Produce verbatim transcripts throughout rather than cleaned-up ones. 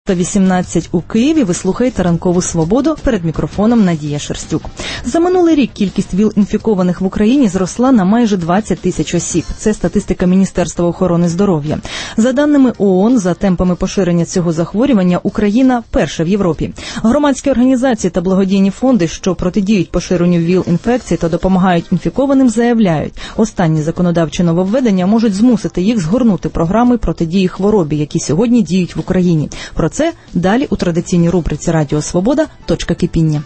вісімнадцять у Києві. Ви слухаєте «Ранкову свободу», перед мікрофоном Надія Шерстюк. За минулий рік кількість ВІЛ-інфікованих в Україні зросла на майже двадцять тисяч осіб. Це статистика Міністерства охорони здоров'я. За даними ООН, за темпами поширення цього захворювання Україна перша в Європі. Громадські організації та благодійні фонди, що протидіють поширенню ВІЛ-інфекції та допомагають інфікованим, заявляють, останні законодавчі нововведення можуть змусити їх згорнути програми протидії хворобі, які сьогодні діють в Україні. Про це далі у традиційній рубриці «Радіо Свобода. Точка кипіння».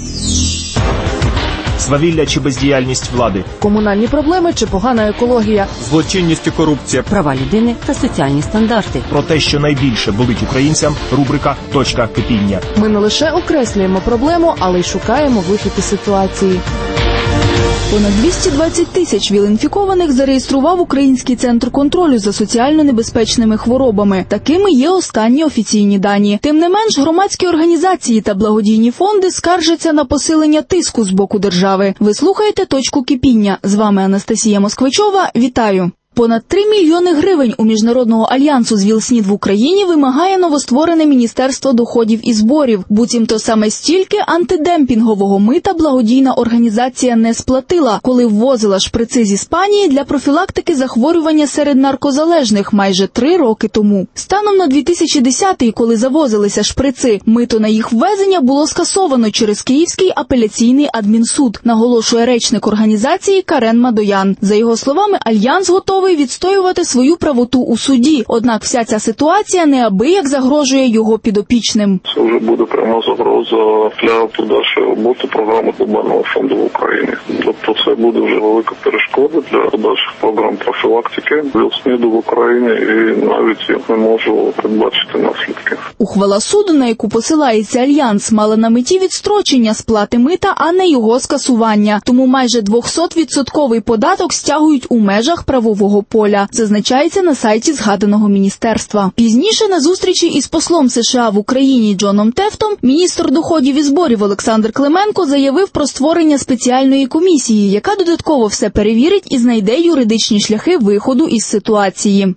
Свавілля чи бездіяльність влади, комунальні проблеми чи погана екологія, злочинність і корупція, права людини та соціальні стандарти. Про те, що найбільше болить українцям, рубрика «Точка кипіння». Ми не лише окреслюємо проблему, але й шукаємо вихід із ситуації. Понад двісті двадцять тисяч ВІЛ-інфікованих зареєстрував Український центр контролю за соціально небезпечними хворобами. Такими є останні офіційні дані. Тим не менш, громадські організації та благодійні фонди скаржаться на посилення тиску з боку держави. Ви слухаєте «Точку кипіння». З вами Анастасія Москвичова. Вітаю! Понад три мільйони гривень у Міжнародного альянсу з ВІЛ-СНІД в Україні вимагає новостворене Міністерство доходів і зборів. Буцімто саме стільки антидемпінгового мита благодійна організація не сплатила, коли ввозила шприци з Іспанії для профілактики захворювання серед наркозалежних майже три роки тому. Станом на дві тисячі десятий, коли завозилися шприци, мито на їх ввезення було скасовано через Київський апеляційний адмінсуд, наголошує речник організації Карен Мадоян. За його словами, альянс готовий відстоювати свою правоту у суді. Однак вся ця ситуація неабияк загрожує його підопічним. Це вже буде пряма загроза для подальшої роботи програми глобального фонду в Україні. Тобто це буде вже велика перешкода для подальших програм профілактики ВІЛ-СНІДу в Україні, і навіть я не можу передбачити наслідки. Ухвала суду, на яку посилається альянс, мала на меті відстрочення сплати мита, а не його скасування. Тому майже двохсотвідсотковий податок стягують у межах правового поля, зазначається на сайті згаданого міністерства. Пізніше на зустрічі із послом США в Україні Джоном Тефтом міністр доходів і зборів Олександр Клименко заявив про створення спеціальної комісії, яка додатково все перевірить і знайде юридичні шляхи виходу із ситуації.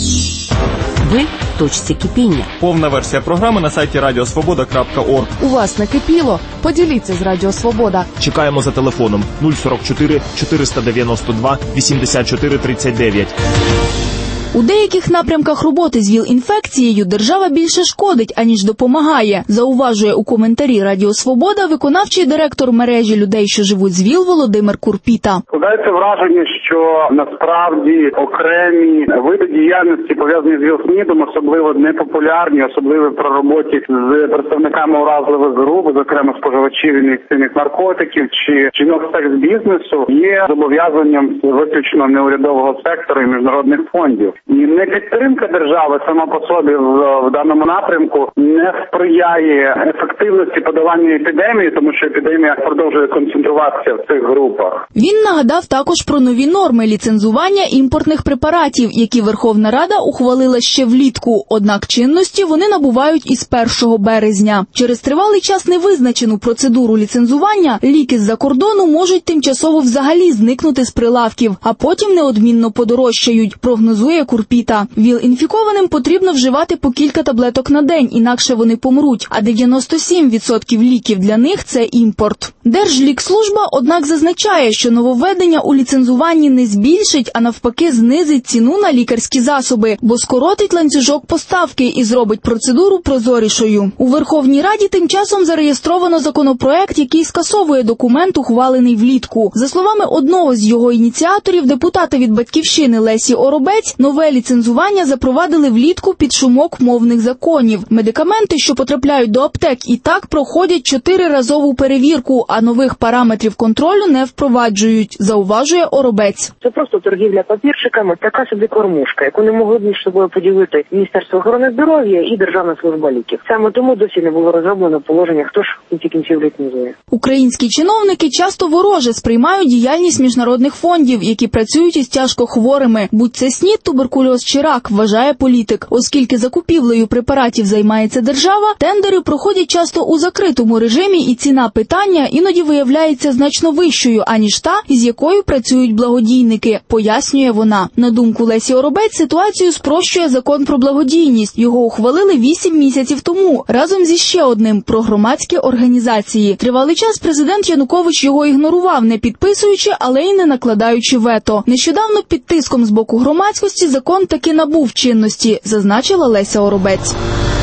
Ви в точці кипіння. Повна версія програми на сайті радіо свобода крапка орг. У вас накипіло? Поділіться з Радіо Свобода. Чекаємо за телефоном нуль сорок чотири чотириста дев'яносто два вісімдесят чотири тридцять дев'ять. У деяких напрямках роботи з ВІЛ-інфекцією держава більше шкодить, аніж допомагає, зауважує у коментарі Радіо Свобода виконавчий директор мережі людей, що живуть з ВІЛ, Володимир Курпіта. Складається враження, що насправді окремі види діяльності, пов'язані з ВІЛ-СНІДом, особливо непопулярні, особливо при роботі з представниками уразливих груп, зокрема споживачів ін'єкційних наркотиків чи жінок секс-бізнесу, є зобов'язанням виключно неурядового сектору і міжнародних фондів. І не підтримка держави сама по собі в, в даному напрямку не сприяє ефективності подолання епідемії, тому що епідемія продовжує концентруватися в цих групах. Він нагадав також про нові норми ліцензування імпортних препаратів, які Верховна Рада ухвалила ще влітку, однак чинності вони набувають із першого березня. Через тривалий час невизначену процедуру ліцензування ліки з-за кордону можуть тимчасово взагалі зникнути з прилавків, а потім неодмінно подорожчають, прогнозує Курпіта. ВІЛ-інфікованим потрібно вживати по кілька таблеток на день, інакше вони помруть, а дев'яносто сім відсотків ліків для них – це імпорт. Держлікслужба, однак, зазначає, що нововведення у ліцензуванні не збільшить, а навпаки знизить ціну на лікарські засоби, бо скоротить ланцюжок поставки і зробить процедуру прозорішою. У Верховній Раді тим часом зареєстровано законопроект, який скасовує документ, ухвалений влітку. За словами одного з його ініціаторів, депутата від «Батьківщини» Лесі Оробець, нове ліцензування запровадили влітку під шумок мовних законів. Медикаменти, що потрапляють до аптек, і так проходять чотириразову перевірку, а нових параметрів контролю не впроваджують, зауважує Оробець. Це просто торгівля папірчиками, така собі кормушка, яку не могли б між собою поділити Міністерство охорони здоров'я і Державна служба ліків. Саме тому досі не було розроблено положення, хто ж в кінці кінців ліцензує. Українські чиновники часто вороже сприймають діяльність міжнародних фондів, які працюють із тяжко хворими, будь це СНІД, туберкульоз, туберкульоз чи рак, вважає політик. Оскільки закупівлею препаратів займається держава, тендери проходять часто у закритому режимі і ціна питання іноді виявляється значно вищою, аніж та, із якою працюють благодійники, пояснює вона. На думку Лесі Оробець, ситуацію спрощує закон про благодійність. Його ухвалили вісім місяців тому, разом зі ще одним – про громадські організації. Тривалий час президент Янукович його ігнорував, не підписуючи, але й не накладаючи вето. Нещодавно під тиском з боку громадськості закон таки набув чинності, зазначила Леся Оробець.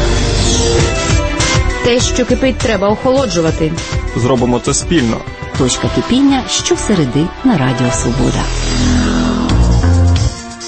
Те, що кипить, треба охолоджувати. Зробимо це спільно. Точка кипіння щосереди на Радіо Свобода.